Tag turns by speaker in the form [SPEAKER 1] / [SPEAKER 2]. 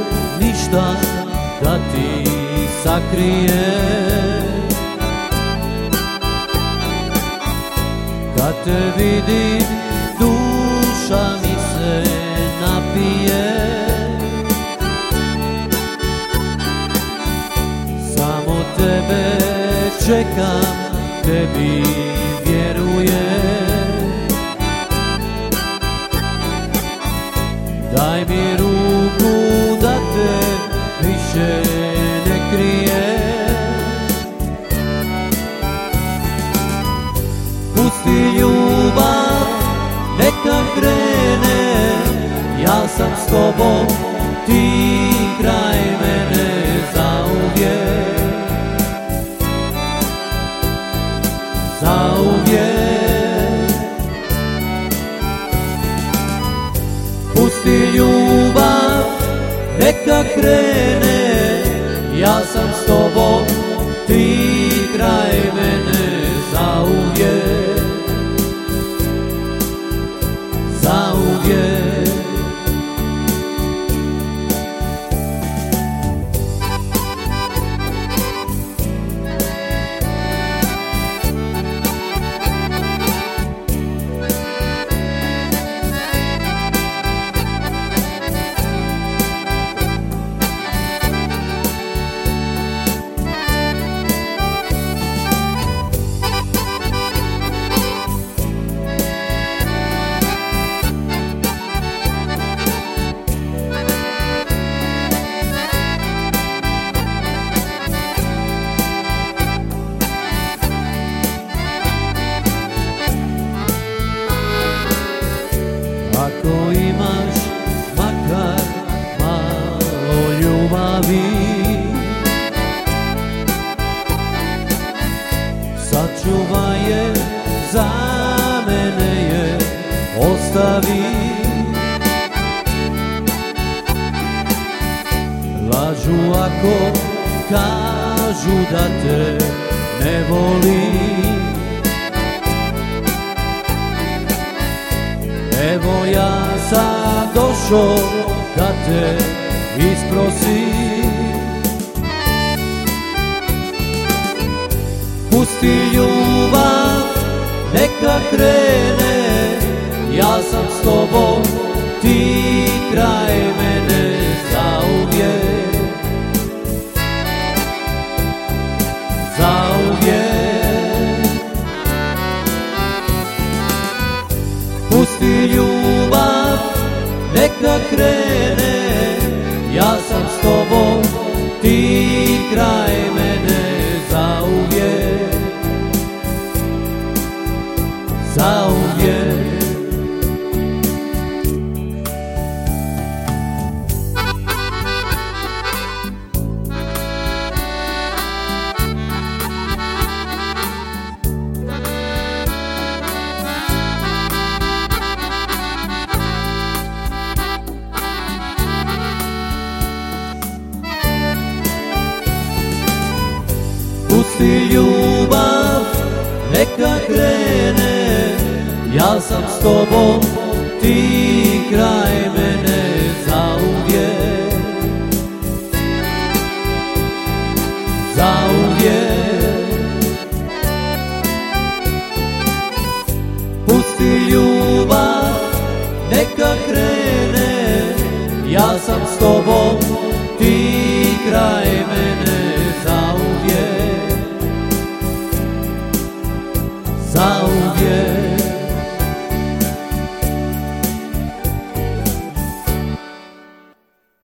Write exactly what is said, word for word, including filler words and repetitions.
[SPEAKER 1] ništa da ti sakrije. Kad te vidim, duša mi se napije. Samo tebe čekam, tebi vjerujem. Daj mi ruku da te više ne krijem. Pusti ljubav, neka krene, ja sam s tobom, ti kraj mene zauvijek. Zauvijek. Pusti ljubav, neka krene, ja sam s tobom, ti kraj mene zauvijek. Zauvijek. Ako imaš makar malo ljubavi, sačuvaj je, za mene je ostavi. Lažu ako kažu da te ne volim. Evo ja sam došao da te isprosim. Pusti ljubav, neka krene, ja sam s tobom, ti kraj mene zauvijek. Zauvijek. Pusti ljubav, neka krene, ja sam s tobom, ti kraj mene zauvijek. Zauvijek. Pusti ljubav, neka krene, ja sam s tobom, ti kraj mene zauvijek. Zauvijek. Pusti ljubav, neka krene, ja sam s tobom, ti kraj